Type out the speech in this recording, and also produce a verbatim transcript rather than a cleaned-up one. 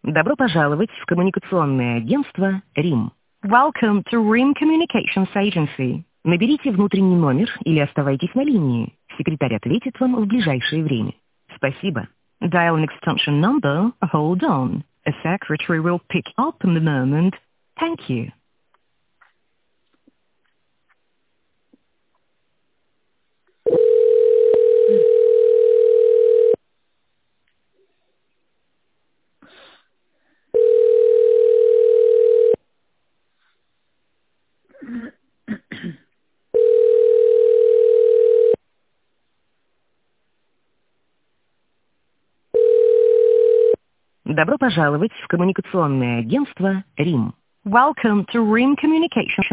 Добро пожаловать в коммуникационное агентство «Рим». Welcome to Rim Communications Agency. Наберите внутренний номер или оставайтесь на линии. Секретарь ответит вам в ближайшее время. Спасибо. Dial an extension number. Hold on. A secretary will pick up in a moment. Thank you. Добро пожаловать в коммуникационное агентство «Рим». Welcome to Rim Communications